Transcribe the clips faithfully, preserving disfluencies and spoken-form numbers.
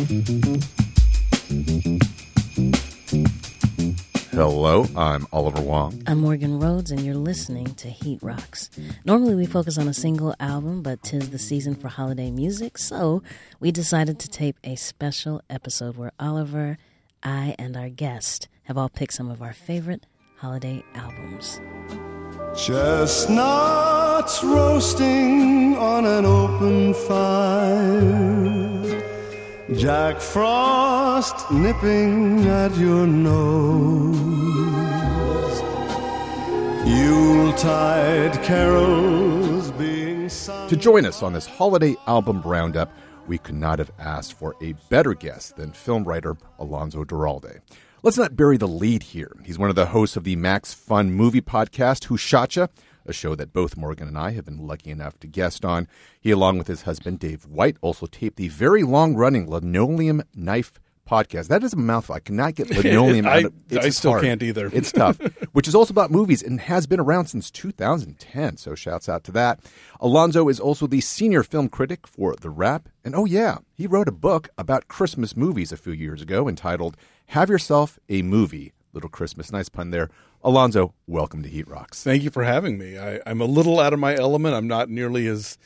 Hello, I'm Oliver Wong. I'm Morgan Rhodes, and you're listening to Heat Rocks. Normally we focus on a single album, but 'tis the season for holiday music, so we decided to tape a special episode where Oliver, I, and our guest have all picked some of our favorite holiday albums. Chestnuts roasting on an open fire, Jack Frost nipping at your nose, Yuletide carols being sung. To join us on this holiday album roundup, we could not have asked for a better guest than film writer Alonso Duralde. Let's not bury the lead here. He's one of the hosts of the Max Fun movie podcast, Who Shotcha, a show that both Morgan and I have been lucky enough to guest on. He, along with his husband, Dave White, also taped the very long-running Linoleum Knife podcast. That is a mouthful. I cannot get linoleum I, out of it. I still hard. can't either. It's tough, which is also about movies and has been around since two thousand ten, so shouts out to that. Alonso is also the senior film critic for The Wrap. And oh yeah, he wrote a book about Christmas movies a few years ago entitled Have Yourself a Movie, Little Christmas. Nice pun there. Alonso, welcome to Heat Rocks. Thank you for having me. I, I'm a little out of my element. I'm not nearly as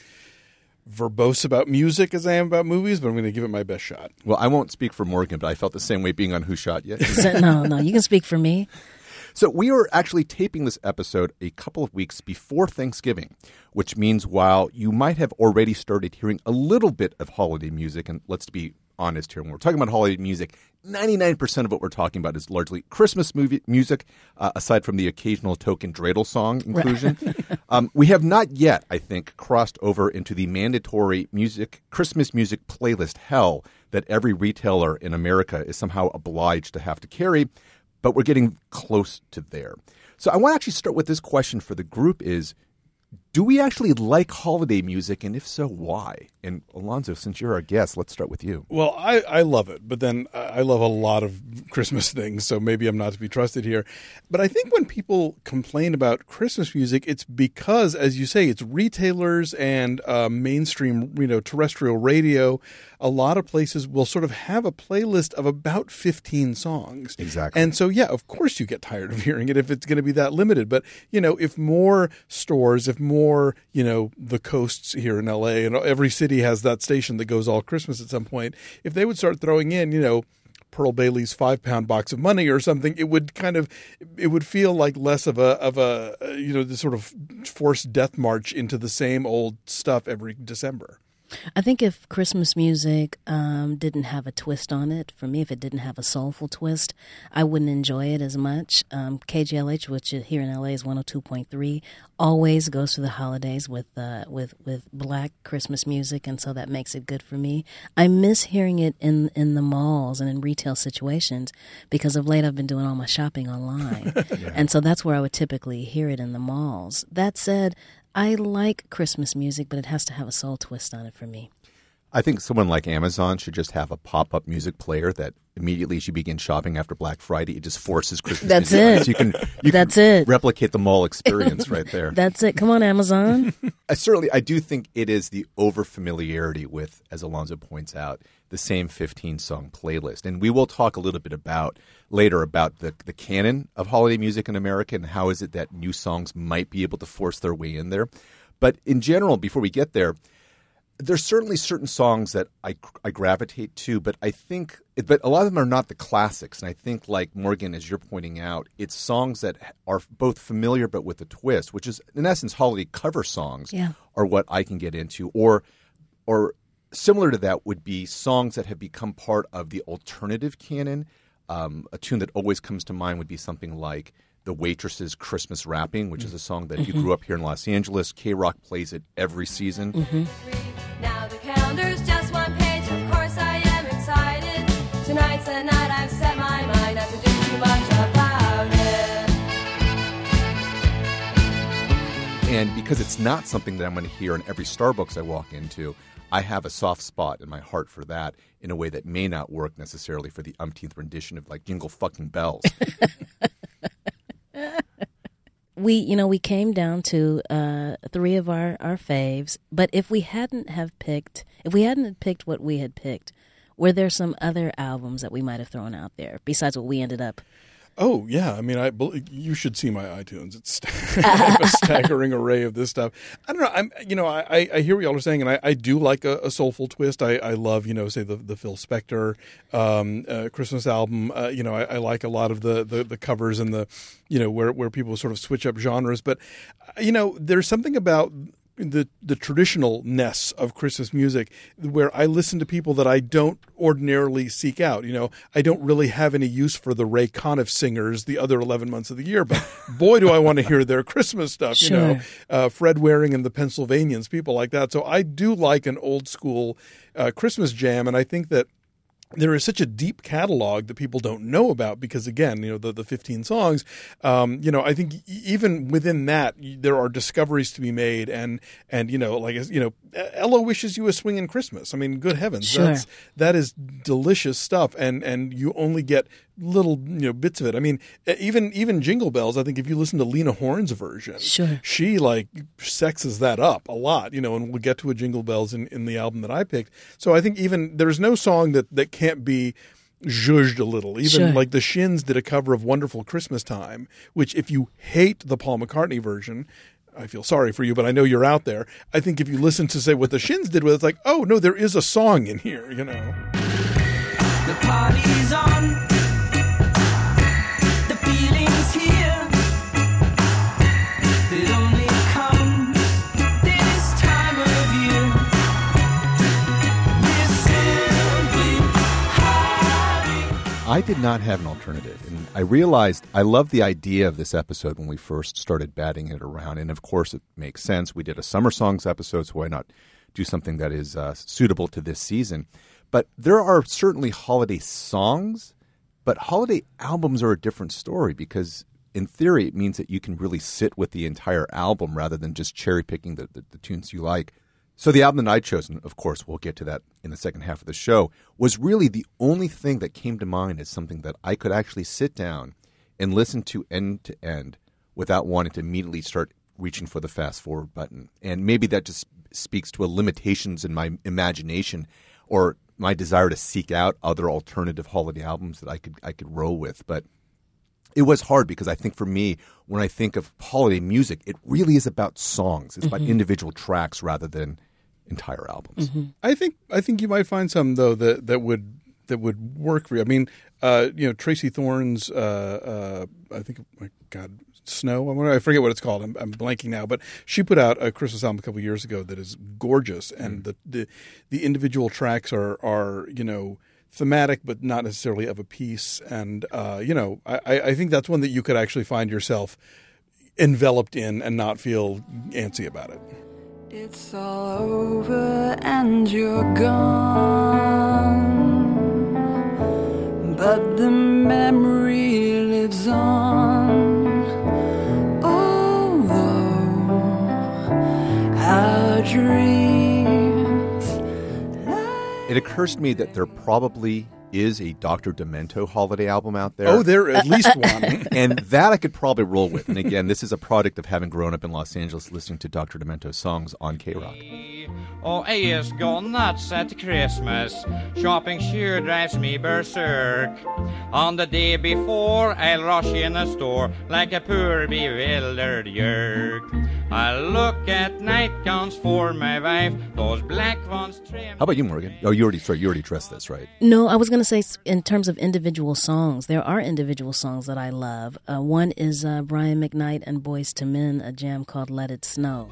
verbose about music as I am about movies, but I'm going to give it my best shot. Well, I won't speak for Morgan, but I felt the same way being on Who Shot Yet. No, no, you can speak for me. So we are actually taping this episode a couple of weeks before Thanksgiving, which means while you might have already started hearing a little bit of holiday music, and let's be honest here, when we're talking about holiday music, ninety-nine percent of what we're talking about is largely Christmas movie music, uh, aside from the occasional token dreidel song inclusion. um, we have not yet, I think, crossed over into the mandatory music Christmas music playlist hell that every retailer in America is somehow obliged to have to carry, but we're getting close to there. So I want to actually start with this question for the group is, do we actually like holiday music, and if so, why? And Alonso, since you're our guest, let's start with you. Well, I, I love it, but then I love a lot of Christmas things, so maybe I'm not to be trusted here. But I think when people complain about Christmas music, it's because, as you say, it's retailers and uh, mainstream, you know, terrestrial radio. A lot of places will sort of have a playlist of about fifteen songs. Exactly. And so, yeah, of course you get tired of hearing it if it's going to be that limited. But, you know, if more stores, if more, you know, the coasts here in L A, and every city has that station that goes all Christmas at some point, if they would start throwing in, you know, Pearl Bailey's five-pound box of money or something, it would kind of, it would feel like less of a, of a, you know, this sort of forced death march into the same old stuff every December. I think if Christmas music um, didn't have a twist on it, for me, if it didn't have a soulful twist, I wouldn't enjoy it as much. Um, K G L H, which here in L A is one oh two point three, always goes through the holidays with uh, with with black Christmas music, and so that makes it good for me. I miss hearing it in, in the malls and in retail situations because of late I've been doing all my shopping online. Yeah. And so that's where I would typically hear it in the malls. That said, I like Christmas music, but it has to have a soul twist on it for me. I think someone like Amazon should just have a pop-up music player that immediately as you begin shopping after Black Friday, it just forces Christmas That's music. it. So you can, you That's can it. replicate the mall experience right there. That's it. Come on, Amazon. I certainly, I do think it is the over-familiarity with, as Alonso points out, the same fifteen-song playlist. And we will talk a little bit about later about the, the canon of holiday music in America and how is it that new songs might be able to force their way in there. But in general, before we get there, there's certainly certain songs that I, I gravitate to, but I think, but a lot of them are not the classics. And I think, like Morgan, as you're pointing out, it's songs that are both familiar but with a twist, which is, in essence, holiday cover songs yeah. are what I can get into. Or, or similar to that would be songs that have become part of the alternative canon. Um, a tune that always comes to mind would be something like The Waitress's Christmas Wrapping, which is a song that if you grew up here in Los Angeles, K-Rock plays it every season. Mm-hmm. Now the calendar's just one page, of course I am excited. Tonight's the night I've set my mind not to do too much about it. And because it's not something that I'm going to hear in every Starbucks I walk into, I have a soft spot in my heart for that in a way that may not work necessarily for the umpteenth rendition of like Jingle Fucking Bells. We, you know, we came down to uh, three of our, our faves, but if we hadn't have picked, if we hadn't picked what we had picked, Were there some other albums that we might have thrown out there besides what we ended up? Oh, yeah. I mean, I you should see my iTunes. It's a staggering array of this stuff. I don't know. I'm, you know, I, I hear what y'all are saying, and I, I do like a, a soulful twist. I, I love, you know, say the, the Phil Spector um, uh, Christmas album. Uh, you know, I, I like a lot of the, the, the covers and the, you know, where, where people sort of switch up genres. But, you know, there's something about the the traditionalness of Christmas music where I listen to people that I don't ordinarily seek out. You know, I don't really have any use for the Ray Conniff singers the other eleven months of the year, but boy, do I want to hear their Christmas stuff, Sure. you know, uh, Fred Waring and the Pennsylvanians, people like that. So I do like an old school uh, Christmas jam, and I think that there is such a deep catalog that people don't know about because, again, you know, the, the fifteen songs, um, you know, I think even within that, there are discoveries to be made. And, and you know, like, you know, Ella wishes you a swinging Christmas. I mean, good heavens. Sure. That's, that is delicious stuff. And, and you only get little, you know, bits of it. I mean, even even Jingle Bells, I think if you listen to Lena Horne's version, Sure. she like sexes that up a lot, you know, and we'll get to a Jingle Bells in, in the album that I picked. So I think even there's no song that, that can't be zhuzhed a little. Even Sure. like the Shins did a cover of Wonderful Christmas Time, which if you hate the Paul McCartney version, I feel sorry for you, but I know you're out there. I think if you listen to, say, what the Shins did with it, it's like, oh, no, there is a song in here, you know. The party's on. The feeling's here. It only comes this time of year. We're simply having. I did not have an alternative, and I realized I love the idea of this episode when we first started batting it around, and of course it makes sense. We did a summer songs episode, so why not do something that is uh, suitable to this season? But there are certainly holiday songs, but holiday albums are a different story because in theory it means that you can really sit with the entire album rather than just cherry picking the, the, the tunes you like. So the album that I chose, and of course we'll get to that in the second half of the show, was really the only thing that came to mind as something that I could actually sit down and listen to end to end without wanting to immediately start reaching for the fast forward button. And maybe that just speaks to a limitations in my imagination or my desire to seek out other alternative holiday albums that I could I could roll with. But it was hard because I think for me, when I think of holiday music, it really is about songs. It's mm-hmm. about individual tracks rather than entire albums. Mm-hmm. I think I think you might find some though that, that would that would work for you. I mean, uh, you know, Tracy Thorn's uh, uh, I think my God, Snow. I forget what it's called. I'm, I'm blanking now, but she put out a Christmas album a couple of years ago that is gorgeous, and mm. the, the the individual tracks are are you know thematic, but not necessarily of a piece. And uh, you know, I, I think that's one that you could actually find yourself enveloped in and not feel antsy about it. It's all over and you're gone, but the memory lives on. Our dreams. It occurs to me that there probably is a Doctor Demento holiday album out there. Oh, there at least one. And that I could probably roll with. And again, this is a product of having grown up in Los Angeles listening to Doctor Demento's songs on K-Rock. Och is gone nuts at Christmas. Shopping sure drives me berserk. On the day before, I'll rush in a store like a poor bewildered yerk. I look at nightgowns for my wife, those black ones trimmed. How about you, Morgan? Oh, you already sorry, you already addressed this, right? No, I was going to say in terms of individual songs, there are individual songs that I love. Uh, one is uh, Brian McKnight and Boyz two Men, a jam called Let It Snow.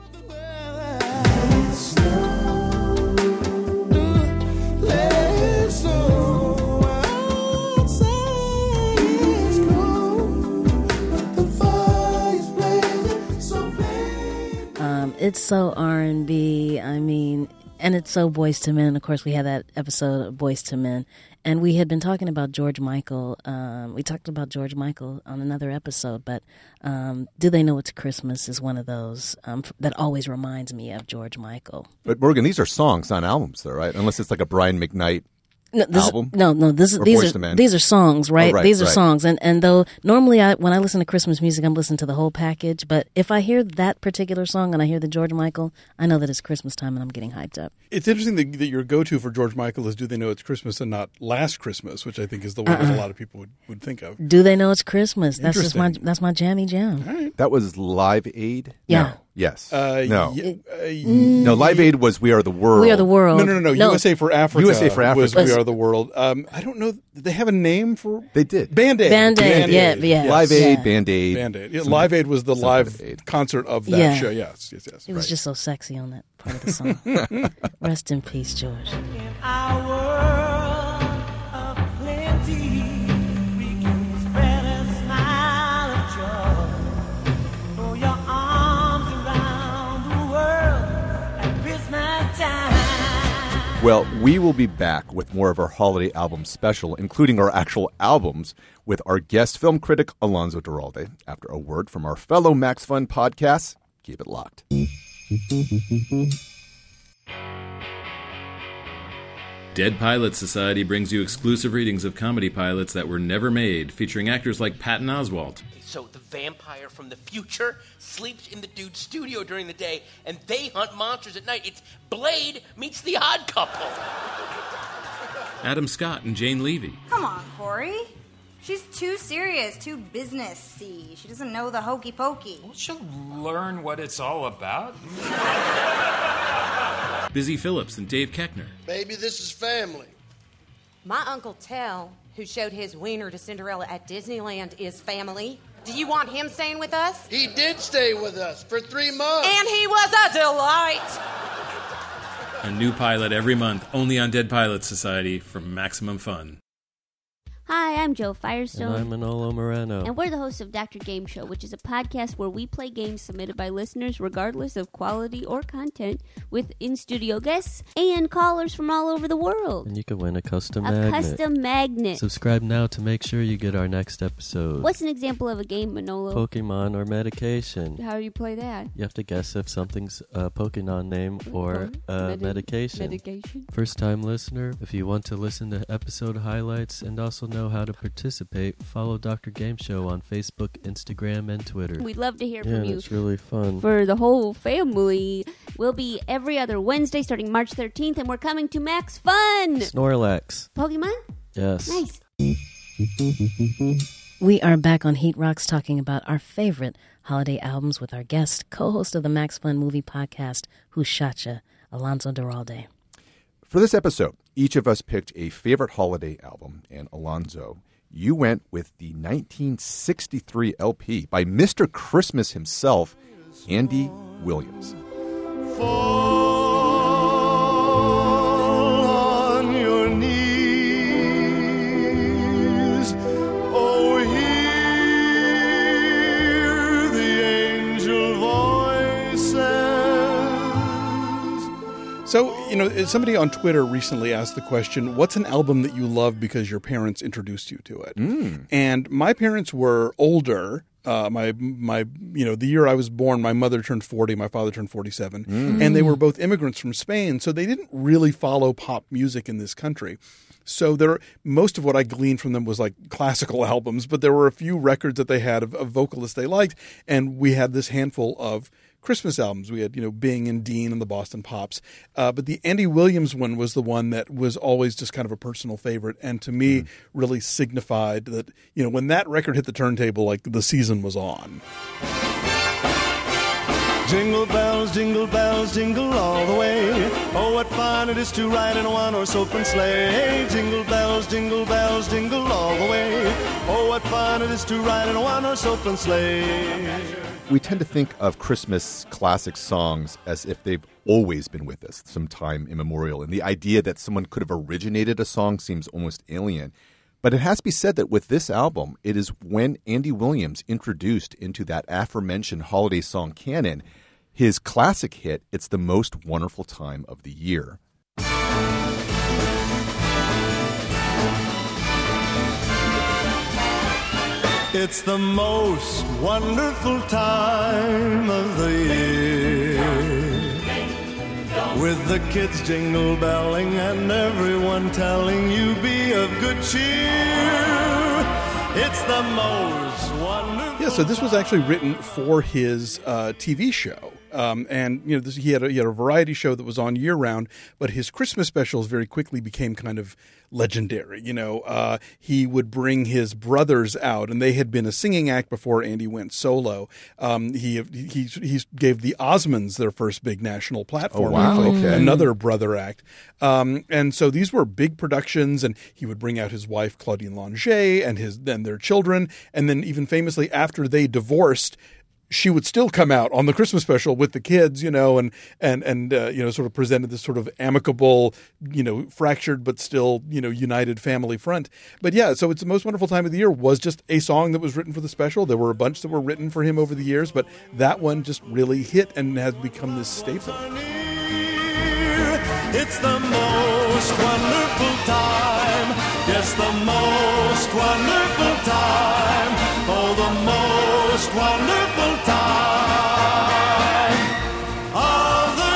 Um, it's so R and B, I mean, and it's so Boyz two Men. Of course, we had that episode of Boyz two Men. And we had been talking about George Michael. Um, we talked about George Michael on another episode, but um, Do They Know It's Christmas is one of those um, that always reminds me of George Michael. But Morgan, these are songs, not albums, though, right? Unless it's like a Brian McKnight No, this, album? no, no. This is Or these Boyz are two Men? these are songs, right? Oh, right, these are right. songs, and and though normally I when I listen to Christmas music, I'm listening to the whole package. But if I hear that particular song and I hear the George Michael, I know that it's Christmas time and I'm getting hyped up. It's interesting that, that your go-to for George Michael is "Do They Know It's Christmas" and not "Last Christmas," which I think is the one that a lot of people would, would think of. Do they know it's Christmas? That's just my Interesting. that's my jammy jam. That was Live Aid? Yeah. No. Yes. Uh, no. y- uh, No, Live Aid was We Are the World. We are the world. no, no, no, no. No. U S A for Africa. U S A for was Africa. "We Are the World." Um, I don't know. Did they have a name for? They did. Band-Aid. Band-Aid, yeah, yeah. Live Aid, Yeah. Band Aid. Band-Aid. Yeah, Live Aid was the some live kind of aid. concert of that Yeah. show. Yes, yes, yes. It was Right. just so sexy on that part of the song. Rest in peace, George. In our world of plenty, we can spread a smile of joy. Throw your arms around the world at Christmas time. Well, we will be back with more of our holiday album special, including our actual albums, with our guest film critic, Alonso Duralde, after a word from our fellow Max Fun podcasts. Keep it locked. Dead Pilot Society brings you exclusive readings of comedy pilots that were never made, featuring actors like Patton Oswalt. So the vampire from the future sleeps in the dude's studio during the day, and they hunt monsters at night. It's Blade meets the Odd Couple. Adam Scott and Jane Levy. Come on, Corey. She's too serious, too business-y. She doesn't know the hokey pokey. She'll learn what it's all about. Busy Phillips and Dave Keckner. Baby, this is family. My Uncle Tell, who showed his wiener to Cinderella at Disneyland, is family. Do you want him staying with us? He did stay with us for three months. And he was a delight. A new pilot every month, only on Dead Pilot Society from Maximum Fun. Hi, I'm Joe Firestone. And I'm Manolo Moreno. And we're the hosts of Doctor Game Show, which is a podcast where we play games submitted by listeners regardless of quality or content, with in-studio guests and callers from all over the world. And you can win a custom a magnet. custom magnet. Subscribe now to make sure you get our next episode. What's an example of a game, Manolo? Pokemon or medication. How do you play that? You have to guess if something's a Pokemon name or a Medi- medication. medication. First-time listener, if you want to listen to episode highlights and also know how to participate, follow Doctor Game Show on Facebook, Instagram, and Twitter. We'd love to hear yeah, from you. it's really fun. For the whole family. We'll be every other Wednesday starting March thirteenth, and we're coming to Max Fun! Snorlax. Pokemon? Yes. Nice. We are back on Heat Rocks talking about our favorite holiday albums with our guest, co-host of the Max Fun Movie Podcast, Who Shot Ya, Alonso Duralde. For this episode, each of us picked a favorite holiday album, and Alonso, you went with the nineteen sixty-three L P by Mister Christmas himself, Andy Williams. Fall on your knees. Oh, hear the angel voices. So, you know, somebody on Twitter recently asked the question, what's an album that you love because your parents introduced you to it? Mm. And my parents were older. Uh, my, my, you know, the year I was born, my mother turned forty, my father turned forty-seven. Mm. And they were both immigrants from Spain, so they didn't really follow pop music in this country. So there, most of what I gleaned from them was like classical albums, but there were a few records that they had of, of vocalists they liked, and we had this handful of Christmas albums. We had, you know, Bing and Dean and the Boston Pops. Uh, but the Andy Williams one was the one that was always just kind of a personal favorite, and to me really signified that, you know, when that record hit the turntable, like the season was on. Jingle bells, jingle bells, jingle all the way. Oh, what fun it is to ride in a one-horse open sleigh. Jingle bells, jingle bells, jingle all the way. Oh, what fun it is to ride in a one-horse open sleigh. We tend to think of Christmas classic songs as if they've always been with us, some time immemorial. And the idea that someone could have originated a song seems almost alien. But it has to be said that with this album, it is when Andy Williams introduced into that aforementioned holiday song canon his classic hit, It's the Most Wonderful Time of the Year. It's the most wonderful time of the year. with the kids jingle belling and everyone telling you be of good cheer. It's the most wonderful. Yeah, so this was actually written for his uh, T V show. Um, and, you know, this, he, had a, he had a variety show that was on year round, but his Christmas specials very quickly became kind of legendary. You know, uh, he would bring his brothers out, and they had been a singing act before Andy went solo. Um, he, he he gave the Osmonds their first big national platform. Oh, wow. Actually, Okay. another brother act. Um, and so these were big productions, and he would bring out his wife, Claudine Longet, and his then their children. And then even famously, after they divorced, she would still come out on the Christmas special with the kids, you know, and, and, and, uh, you know, sort of presented this sort of amicable, you know, fractured, but still, you know, united family front. But yeah, so It's the Most Wonderful Time of the Year was just a song that was written for the special. There were a bunch that were written for him over the years, but that one just really hit and has become this staple. It's the most wonderful time. Yes, the most wonderful time. Oh, the most wonderful time of the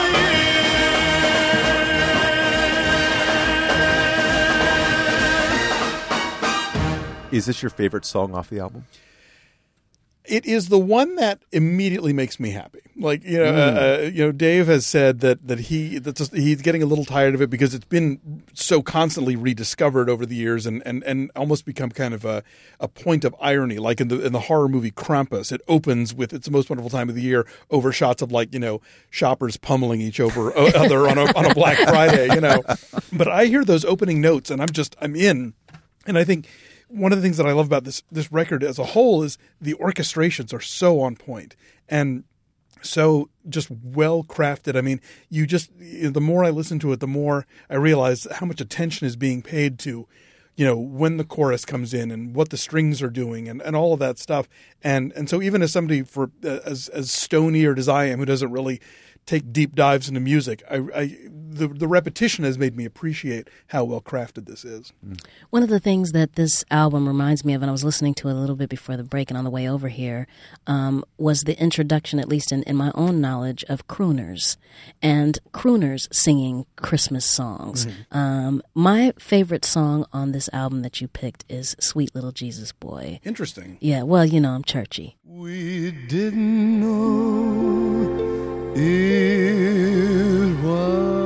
year. Is this your favorite song off the album? It is the one that immediately makes me happy. Like, you know, Mm. uh, you know, Dave has said that that he that's just, he's getting a little tired of it because it's been so constantly rediscovered over the years and, and, and almost become kind of a, a point of irony. Like in the in the horror movie Krampus, it opens with "It's the Most Wonderful Time of the Year" over shots of, like, you know, shoppers pummeling each over other on a on a Black Friday. You know, but I hear those opening notes and I'm just I'm in, and I think. One of the things that I love about this this record as a whole is the orchestrations are so on point and so just well crafted. I mean, you just you know, the more I listen to it, the more I realize how much attention is being paid to, you know, when the chorus comes in and what the strings are doing and, and all of that stuff. And and so even as somebody for uh, as as stone-eared as I am, who doesn't really take deep dives into music, I, I the the repetition has made me appreciate how well crafted this is. One of the things that this album reminds me of, and I was listening to it a little bit before the break and on the way over here, um, was the introduction, at least in, in my own knowledge, of crooners and crooners singing Christmas songs. Mm-hmm. Um, my favorite song on this album that you picked is "Sweet Little Jesus Boy." Interesting. Yeah, well, you know, I'm churchy. We didn't know it was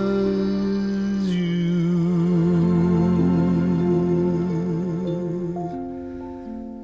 you,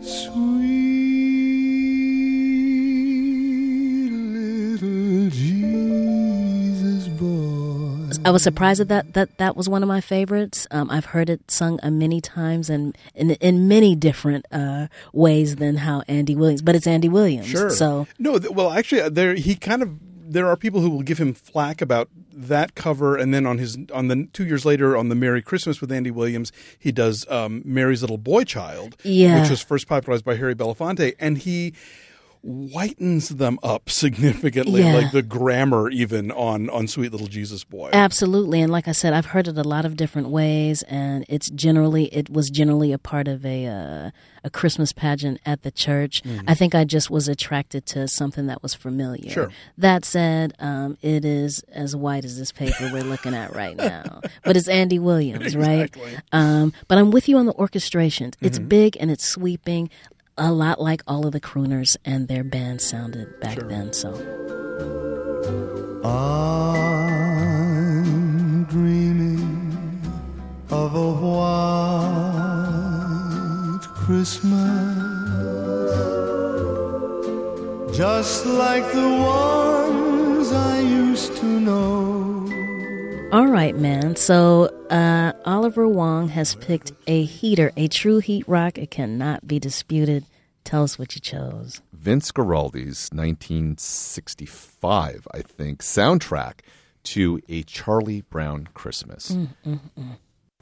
sweet little Jesus boy. I was surprised that that, that, that was one of my favorites. Um, I've heard it sung uh, many times and in, in many different uh, ways than how Andy Williams, but it's Andy Williams. Sure. So no, th- well, actually, there he kind of there are people who will give him flack about that cover, and then on his on the two years later on the Merry Christmas with Andy Williams, he does um, Mary's Little Boy Child, Yeah. which was first popularized by Harry Belafonte, and he whitens them up significantly, Yeah. like the grammar even on on Sweet Little Jesus Boy. Absolutely, and like I said, I've heard it a lot of different ways, and it's generally it was generally a part of a uh, a Christmas pageant at the church. Mhm. I think I just was attracted to something that was familiar. Sure. That said, um, it is as white as this paper we're looking at right now, but it's Andy Williams, right? Exactly. Um, but I'm with you on the orchestrations. It's Mhm. big and it's sweeping, a lot like all of the crooners and their bands sounded back then. So. I'm dreaming of a white Christmas, just like the ones I used to know. All right, man. So uh, Oliver Wong has picked a heater, a true heat rock. It cannot be disputed. Tell us what you chose. Vince Guaraldi's nineteen sixty-five, I think, soundtrack to A Charlie Brown Christmas. Mm, mm, mm.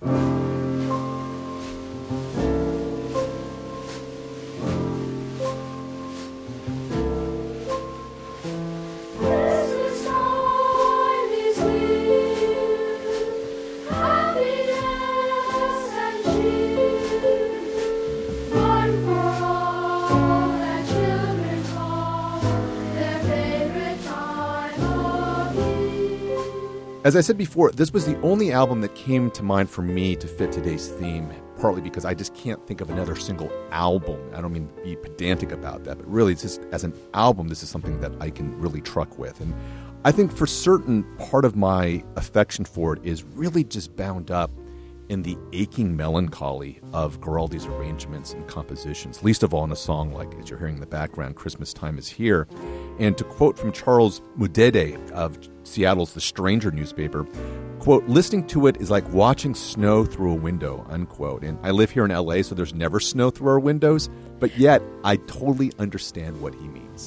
Christmas time is here, happiness and cheer, fun for all and children call their favorite time of year. As I said before, this was the only album that came to mind for me to fit today's theme, partly because I just can't think of another single album. I don't mean to be pedantic about that, but really, it's just as an album, this is something that I can really truck with. And I think for certain, part of my affection for it is really just bound up in the aching melancholy of Guaraldi's arrangements and compositions, least of all in a song like, as you're hearing in the background, Christmas Time is Here. And to quote from Charles Mudede of Seattle's The Stranger newspaper, quote, listening to it is like watching snow through a window, unquote. And I live here in L A, so there's never snow through our windows, but yet I totally understand what he means.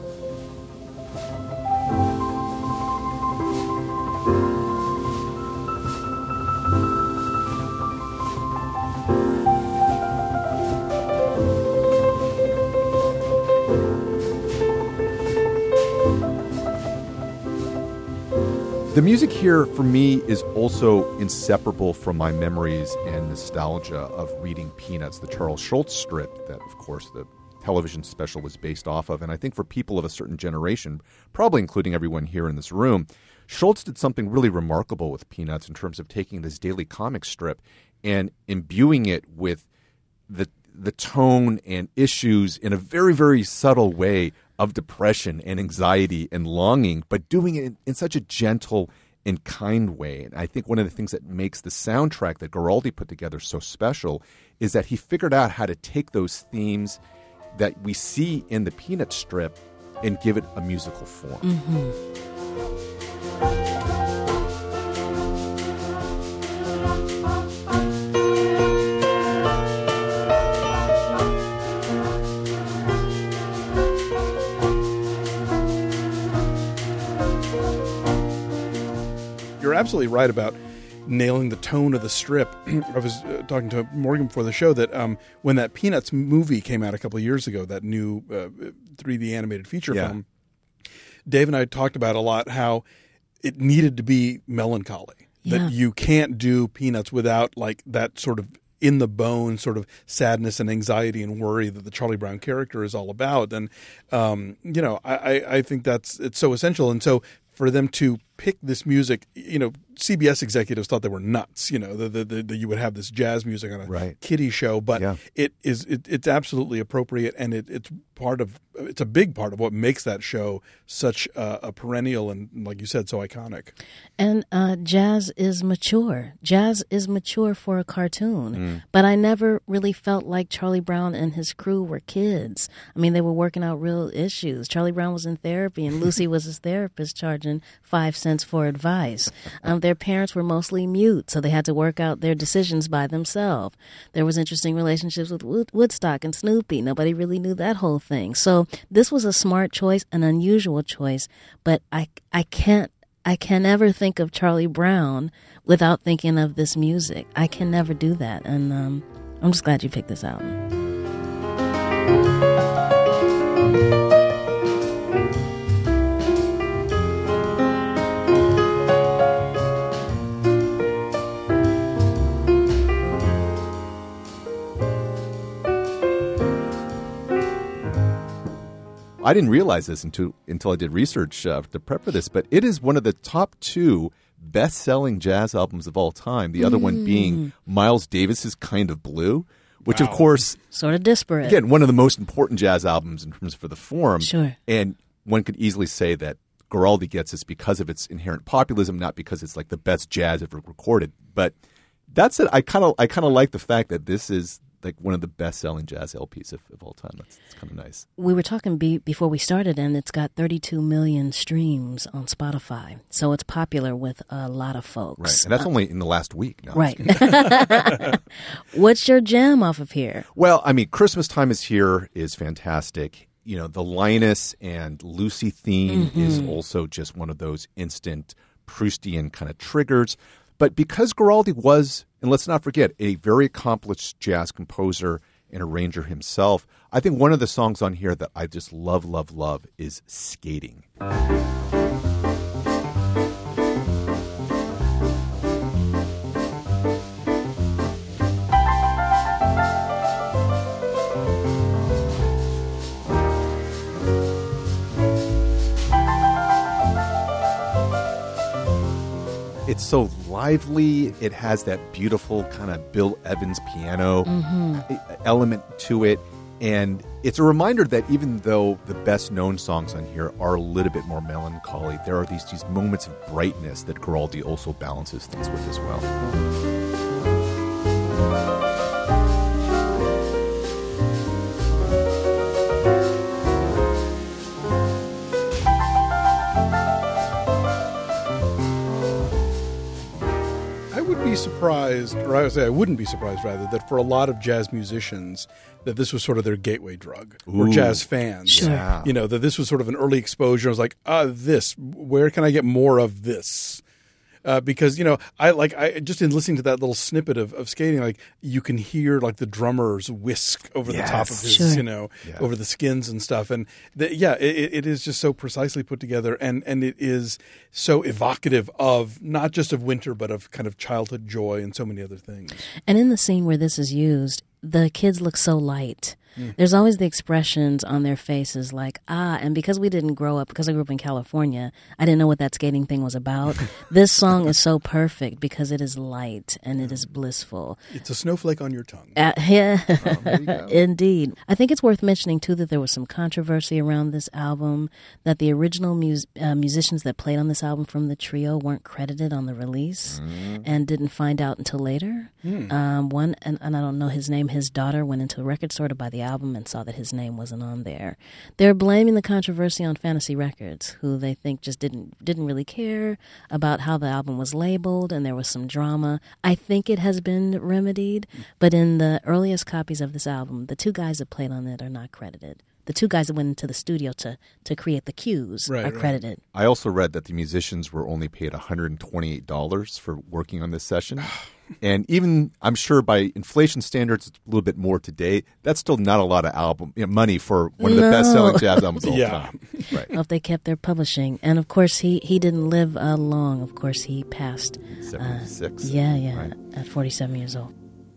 The music here, for me, is also inseparable from my memories and nostalgia of reading Peanuts, the Charles Schulz strip that, of course, the television special was based off of. And I think for people of a certain generation, probably including everyone here in this room, Schulz did something really remarkable with Peanuts in terms of taking this daily comic strip and imbuing it with the the tone and issues in a very, very subtle way of depression and anxiety and longing, but doing it in, in such a gentle and kind way. And I think one of the things that makes the soundtrack that Guaraldi put together so special is that he figured out how to take those themes that we see in the Peanut strip and give it a musical form. Mm-hmm. You're absolutely right about nailing the tone of the strip. I was uh, talking to Morgan before the show that um, when that Peanuts movie came out a couple of years ago, that new uh, three D animated feature Yeah. film, Dave and I talked about a lot how it needed to be melancholy. Yeah. That you can't do Peanuts without like that sort of in the bone sort of sadness and anxiety and worry that the Charlie Brown character is all about. And, um, you know, I, I, I think that's it's so essential. And so for them to pick this music, you know, C B S executives thought they were nuts, you know, that you would have this jazz music on a Right. kiddie show, but Yeah. it is it, it's absolutely appropriate, and it, it's part of it's a big part of what makes that show such a, a perennial and, like you said, so iconic. And uh, jazz is mature. Jazz is mature for a cartoon. Mm. But I never really felt like Charlie Brown and his crew were kids. I mean, they were working out real issues. Charlie Brown was in therapy, and Lucy was his therapist, charging five cents for advice. Um, their parents were mostly mute, so they had to work out their decisions by themselves. There was interesting relationships with Wood- Woodstock and Snoopy. Nobody really knew that whole thing. So this was a smart choice, an unusual choice, but I, I can't I can never think of Charlie Brown without thinking of this music. I can never do that, and um, I'm just glad you picked this out. I didn't realize this until until I did research uh, to prep for this, but it is one of the top two best-selling jazz albums of all time. The other one being Miles Davis's "Kind of Blue," which, of course, sort of disparate. Again, one of the most important jazz albums in terms for the form. Sure. And one could easily say that Guaraldi gets this because of its inherent populism, not because it's like the best jazz ever recorded. But that's it. I kind of I kind of like the fact that this is like one of the best-selling jazz L Ps of, of all time. That's, that's kind of nice. We were talking be, before we started, and it's got thirty-two million streams on Spotify. So it's popular with a lot of folks. Right, and that's Uh, only in the last week. No, right. What's your jam off of here? Well, I mean, Christmas Time is Here is fantastic. You know, the Linus and Lucy theme Mm-hmm. is also just one of those instant Proustian kind of triggers. But because Guaraldi was, and let's not forget, a very accomplished jazz composer and arranger himself, I think one of the songs on here that I just love, love, love is Skating. it's so lively. It has that beautiful kind of Bill Evans piano Mhm. element to it. And it's a reminder that even though the best-known songs on here are a little bit more melancholy, there are these, these moments of brightness that Giraldi also balances things with as well. I would be surprised, or I would say I wouldn't be surprised, rather, that for a lot of jazz musicians, that this was sort of their gateway drug, or Ooh. jazz fans. Sure. Yeah. You know, that this was sort of an early exposure. I was like, ah, this, where can I get more of this? Uh, because, you know, I like, I just in listening to that little snippet of, of skating, like you can hear like the drummers whisk over Yes. the top of his, Sure. you know, Yeah. over the skins and stuff. And the, yeah, it, it is just so precisely put together. And, and it is so evocative of not just of winter, but of kind of childhood joy and so many other things. And in the scene where this is used, the kids look so light. Mm. There's always the expressions on their faces like, ah, and because we didn't grow up, because I grew up in California, I didn't know what that skating thing was about. This song is so perfect because it is light and it is blissful. It's a snowflake on your tongue. Uh, yeah, Oh, there you go. indeed. I think it's worth mentioning, too, that there was some controversy around this album, that the original mus- uh, musicians that played on this album from the trio weren't credited on the release Mm. and didn't find out until later. Hmm. Um, one, and, and I don't know his name, his daughter went into a record store to buy the album and saw that his name wasn't on there. They're blaming the controversy on Fantasy Records, who they think just didn't didn't really care about how the album was labeled, and there was some drama. I think it has been remedied, but in the earliest copies of this album, the two guys that played on it are not credited. The two guys that went into the studio to, to create the cues Right, are right. credited. I also read that the musicians were only paid one hundred twenty-eight dollars for working on this session. And even, I'm sure by inflation standards, it's a little bit more today. That's still not a lot of album you know, money for one of the No. best-selling jazz albums of all Yeah. time. Right. Well, if they kept their publishing. And, of course, he, he didn't live uh, long. Of course, he passed. seventy-six. Uh, yeah, yeah, Right. at forty-seven years old.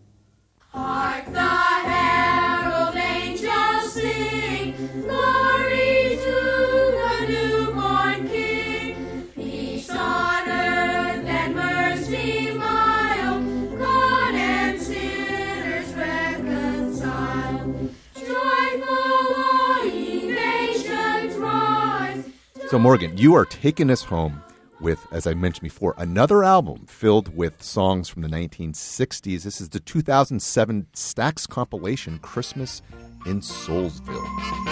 Hark the herald angels sing, glory to the newborn King. Peace on earth and mercy mild, God and sinners reconciled. Joyful all ye nations rise. So, Morgan, you are taking us home with, as I mentioned before, another album filled with songs from the nineteen sixties. This is the two thousand seven Stax compilation, Christmas in Soulsville.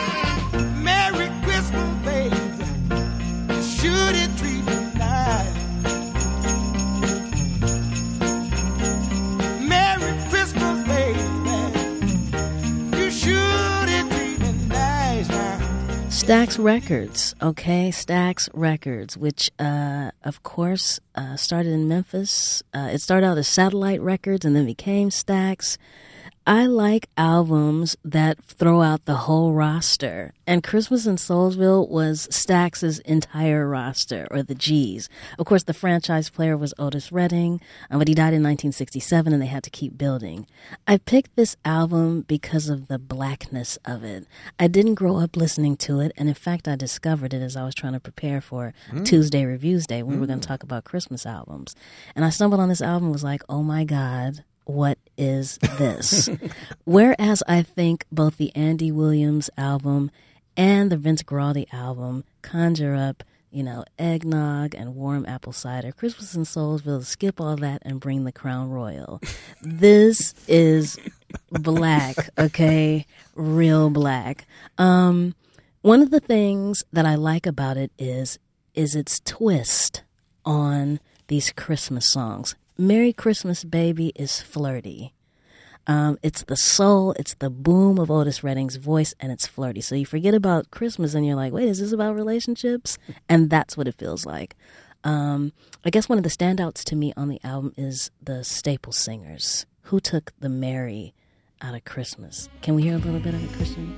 Merry Christmas, baby. Should it treat me nice? Merry Christmas, baby. You should it treat me nice now. Stax Records, okay? Stax Records, which, uh, of course, uh, started in Memphis. Uh, it started out as Satellite Records and then became Stax. I like albums that throw out the whole roster. And Christmas in Soulsville was Stax's entire roster, or the G's. Of course, the franchise player was Otis Redding, uh, but he died in nineteen sixty-seven and they had to keep building. I picked this album because of the blackness of it. I didn't grow up listening to it, and in fact, I discovered it as I was trying to prepare for Mm. Tuesday Reviews Day when we were going Mm. to talk about Christmas albums. And I stumbled on this album and was like, oh my God, what is this? Whereas I think both the Andy Williams album and the Vince Guaraldi album conjure up, you know, eggnog and warm apple cider, Christmas in Soulsville, skip all that and bring the Crown Royal. This is black, okay? Real black. Um, one of the things that I like about it is is its twist on these Christmas songs. Merry Christmas, Baby is flirty. Um, it's the soul, it's the boom of Otis Redding's voice, and it's flirty. So you forget about Christmas and you're like, wait, is this about relationships? And that's what it feels like. Um, I guess one of the standouts to me on the album is the Staple Singers. Who took the Merry out of Christmas? Can we hear a little bit of it, Christian?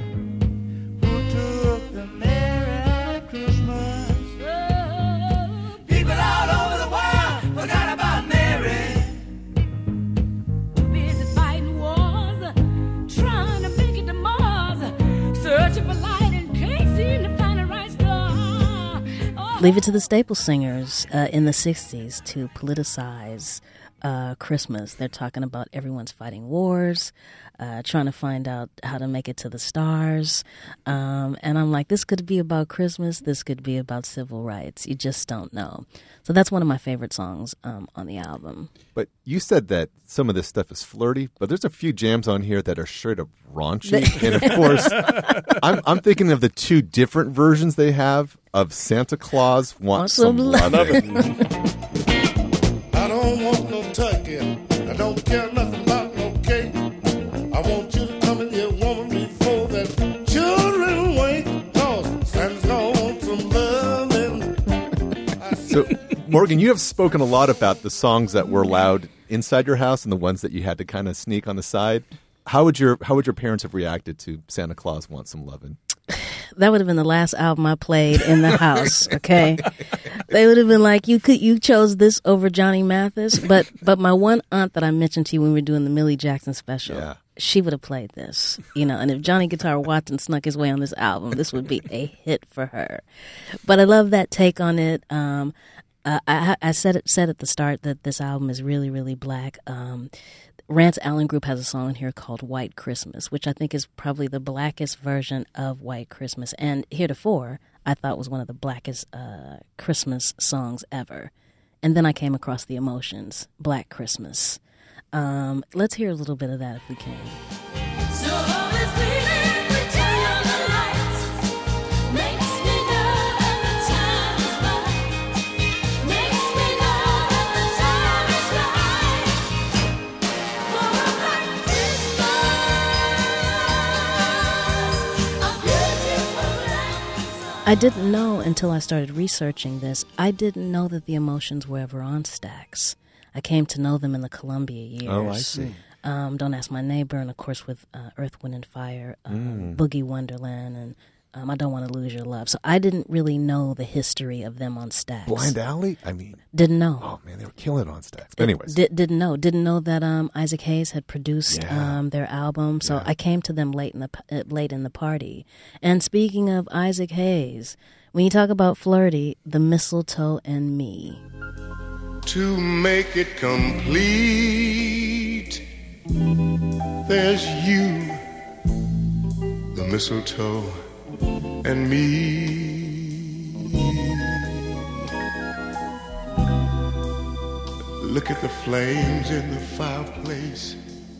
Took the merry out of Christmas. People all over the world forgot about Mary. Too busy fighting wars, trying to make it to Mars, searching for light and can't seem to find the right star. Oh, Leave it to the staple singers uh, in the sixties to politicize uh, Christmas. They're talking about everyone's fighting wars, uh, trying to find out how to make it to the stars. Um, and I'm like, this could be about Christmas. This could be about civil rights. You just don't know. So that's one of my favorite songs um, on the album. But you said that some of this stuff is flirty, but there's a few jams on here that are straight up raunchy. And of course, I'm, I'm thinking of the two different versions they have of Santa Claus Wants Some Lovin'. I don't want no turkey. I don't care nothing about no cake. I want you to come in here, woman, before that children wake. Cause Santa's gonna want some lovin'. So, Morgan, you have spoken a lot about the songs that were loud inside your house and the ones that you had to kind of sneak on the side. How would your How would your parents have reacted to Santa Claus Wants Some Lovin'? That would have been the last album I played in the house, okay? They would have been like, you could you chose this over Johnny Mathis. But but my one aunt that I mentioned to you when we were doing the Millie Jackson special, yeah. she would have played this. You know, and if Johnny Guitar Watson snuck his way on this album, this would be a hit for her. But I love that take on it. Um, uh, I, I said it, said at the start that this album is really, really black. Um Rance Allen Group has a song in here called White Christmas, which I think is probably the blackest version of White Christmas. And heretofore, I thought was one of the blackest uh, Christmas songs ever. And then I came across The Emotions, Black Christmas. Um, let's hear a little bit of that if we can. So it's clear we turn on the lights. Makes me know that the time is right. Makes me know that the time is right. For a black Christmas, a beautiful life. I didn't know until I started researching this, I didn't know that The Emotions were ever on Stax. I came to know them in the Columbia years. Oh, I see. Um, Don't Ask My Neighbor, and of course with uh, Earth, Wind and Fire, um, Mm. Boogie Wonderland, and um, I Don't Want to Lose Your Love. So I didn't really know the history of them on Stax. Blind Alley? I mean, Didn't know. oh man, they were killing it on Stax. But anyways, Did, didn't know. Didn't know that um, Isaac Hayes had produced Yeah. um, their album. So I came to them late in the p- uh, late in the party. And speaking of Isaac Hayes, when you talk about flirty, The Mistletoe and Me. To make it complete, there's you, the mistletoe, and me. Look at the flames in the fireplace.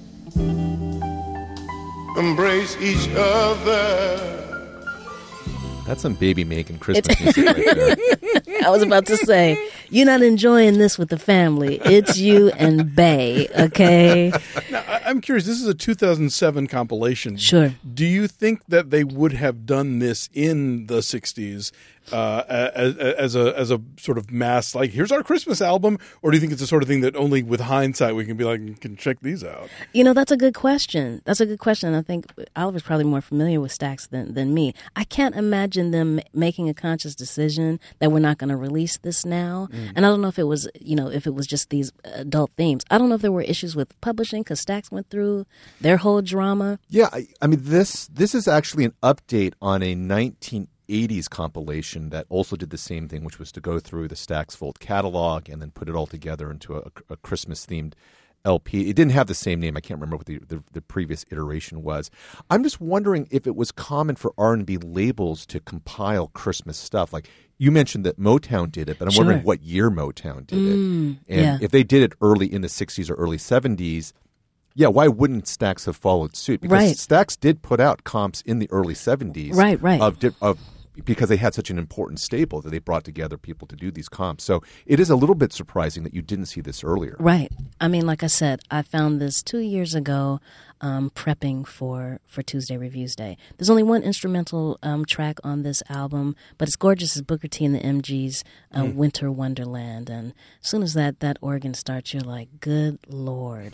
Embrace each other. that's some baby making Christmas music right there. I was about to say, you're not enjoying this with the family. It's you and Bae, okay? Now, I- I'm curious. This is a two thousand seven compilation. Sure. Do you think that they would have done this in the sixties uh, as, as a as a sort of mass, like, here's our Christmas album? Or do you think it's the sort of thing that only with hindsight we can be like, can check these out? You know, that's a good question. That's a good question. I think Oliver's probably more familiar with Stax than, than me. I can't imagine them making a conscious decision that we're not going to release this now. Mm. And I don't know if it was, you know, if it was just these adult themes. I don't know if there were issues with publishing because Stax went through their whole drama. Yeah, I, I mean this this is actually an update on a nineteen eighties compilation that also did the same thing, which was to go through the Stax Volt catalog and then put it all together into a, a Christmas themed L P. It didn't have the same name. I can't remember what the, the, the previous iteration was. I'm just wondering if it was common for R and B labels to compile Christmas stuff. Like you mentioned that Motown did it, but I'm Sure. wondering what year Motown did Mm, it. And yeah. if they did it early in the sixties or early seventies, yeah, why wouldn't Stax have followed suit? Because Right. Stax did put out comps in the early seventies. Right, right. Of, di- of because they had such an important staple that they brought together people to do these comps. So it is a little bit surprising that you didn't see this earlier. Right. I mean, like I said, I found this two years ago um, prepping for, for Tuesday Reviews Day. There's only one instrumental um, track on this album, but it's gorgeous. It's Booker T and the M Gs' uh, Mm. Winter Wonderland. And as soon as that, that organ starts, you're like, good Lord.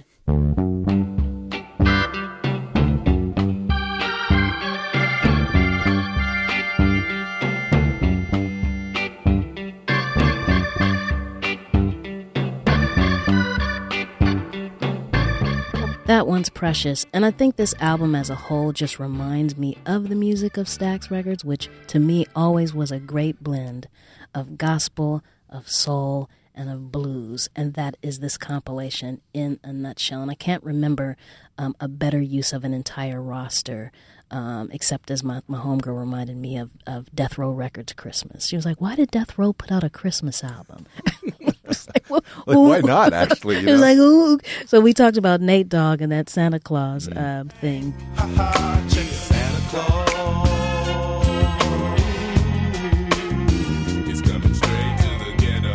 That one's precious, and I think this album as a whole just reminds me of the music of Stax Records, which to me always was a great blend of gospel, of soul, and of blues, and that is this compilation in a nutshell. And I can't remember um, a better use of an entire roster, um, except as my, my homegirl reminded me of, of Death Row Records Christmas. She was like, why did Death Row put out a Christmas album? Like, well, like, why not, actually? You it was know? like, ooh. So we talked about Nate Dogg and that Santa Claus Mm. uh, thing. Santa Claus is coming straight to the ghetto.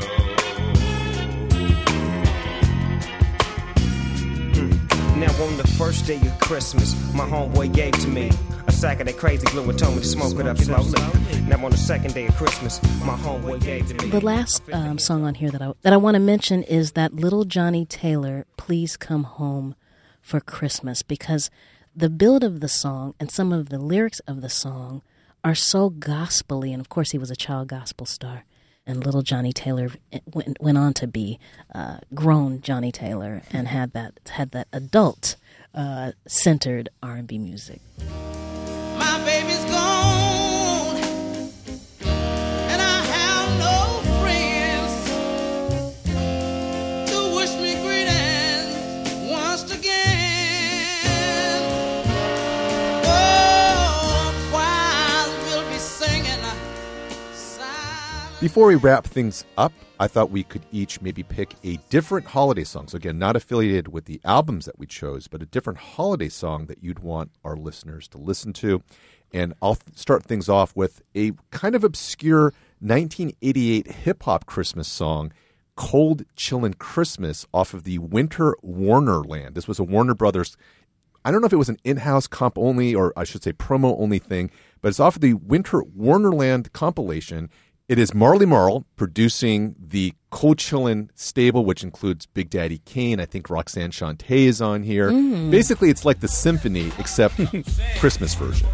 Now on the first day of Christmas, my homeboy gave to me a sack of that crazy glue and told me to smoke it up slowly. Now on the second day of Christmas, my homeboy gave to me. The last um, song on here that I that I want to mention is that Little Johnny Taylor, Please Come Home for Christmas, because the build of the song and some of the lyrics of the song are so gospel-y, and of course he was a child gospel star. And Little Johnny Taylor went, went on to be uh, grown Johnny Taylor and had that had that adult uh, centered R and B music. My baby's gone, and I have no friends to wish me greetings once again. Oh, choirs will be singing. Before we wrap things up, I thought we could each maybe pick a different holiday song. So again, not affiliated with the albums that we chose, but a different holiday song that you'd want our listeners to listen to. And I'll th- start things off with a kind of obscure nineteen eighty-eight hip-hop Christmas song, Cold Chillin' Christmas, off of the Winter Warnerland. This was a Warner Brothers, I don't know if it was an in-house comp only, or I should say promo only thing, but it's off of the Winter Warnerland compilation. It is Marley Marl producing the Cold Chillin' stable, which includes Big Daddy Kane. I think Roxanne Shante is on here. Mm. Basically, it's like the symphony, except Christmas version.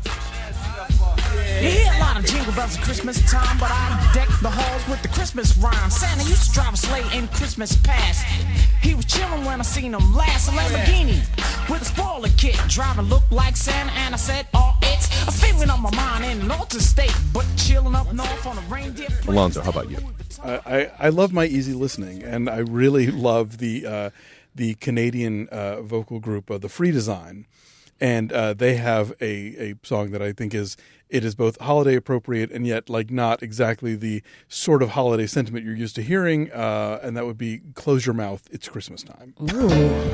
You hear a lot of jingle bells at Christmas time, but I deck the halls with the Christmas rhyme. Santa used to drive a sleigh in Christmas past. He was chillin' when I seen him last. A Lamborghini with a spoiler kit. Driving looked like Santa, and I said, oh, it's a feeling on my mind in an altered state, but chillin' up north on a reindeer. Alonzo, how about you? I, I, I love my easy listening, and I really love the uh, the Canadian uh, vocal group, uh, the Free Design, and uh, they have a, a song that I think is it is both holiday appropriate and yet like not exactly the sort of holiday sentiment you're used to hearing, uh, and that would be "Close Your Mouth, It's Christmas Time." Ooh.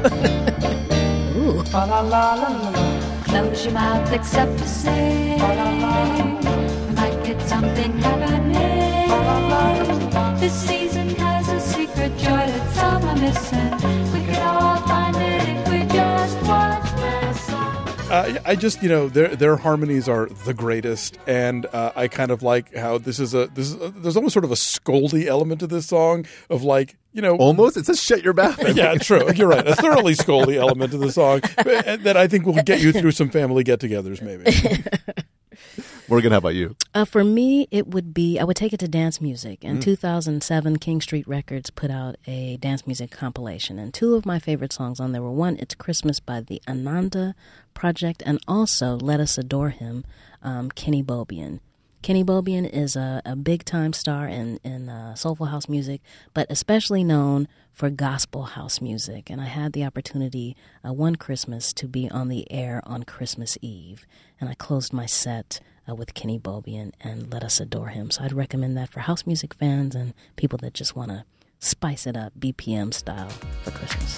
Ooh. La la la la la. Close your mouth except to say. La la la. Might get something happening. La la la. This season has a secret joy that some are missing. We could all find it if we just watch the song. Uh, I just, you know, their their harmonies are the greatest, and uh, I kind of like how this is a this is a, there's almost sort of a scoldy element to this song of like, you know, almost it says shut your mouth. Yeah, true. You're right. A thoroughly scoldy element to the song but, that I think will get you through some family get-togethers, maybe. Morgan, how about you? Uh, for me, it would be, I would take it to dance music. In Mm. two thousand seven, King Street Records put out a dance music compilation. And two of my favorite songs on there were, one, It's Christmas by the Ananda Project, and also Let Us Adore Him, um, Kenny Bobian. Kenny Bobian is a, a big-time star in, in uh, soulful house music, but especially known for gospel house music. And I had the opportunity uh, one Christmas to be on the air on Christmas Eve. And I closed my set uh, with Kenny Bobian and Let Us Adore Him. So I'd recommend that for house music fans and people that just want to spice it up B P M style for Christmas.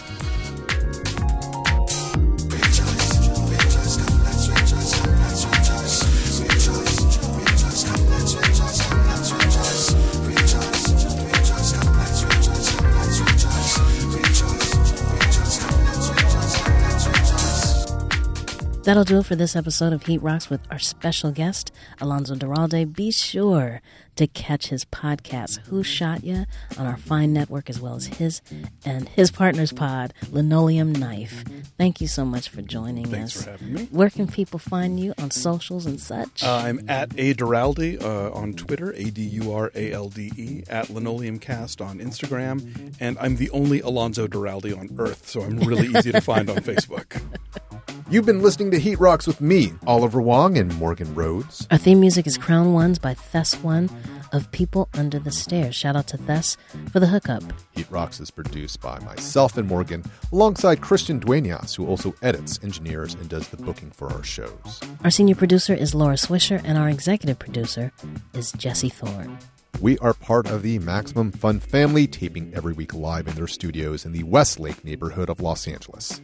That'll do it for this episode of Heat Rocks with our special guest, Alonso Duralde. Be sure to catch his podcast, Who Shot Ya?, on our fine network, as well as his and his partner's pod, Linoleum Knife. Thank you so much for joining Thanks us. for having me. Where can people find you on socials and such? Uh, I'm at A Duralde uh, on Twitter, A D U R A L D E, at Linoleumcast on Instagram, and I'm the only Alonso Duralde on Earth, so I'm really easy to find on Facebook. You've been listening to Heat Rocks with me, Oliver Wong, and Morgan Rhodes. Our theme music is Crown Ones by Thess One of People Under the Stairs. Shout out to Thess for the hookup. Heat Rocks is produced by myself and Morgan, alongside Christian Duenas, who also edits, engineers, and does the booking for our shows. Our senior producer is Laura Swisher, and our executive producer is Jesse Thorne. We are part of the Maximum Fun family, taping every week live in their studios in the Westlake neighborhood of Los Angeles.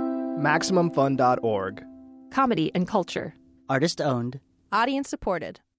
Maximum Fun dot org. Comedy and culture. Artist owned. Audience supported.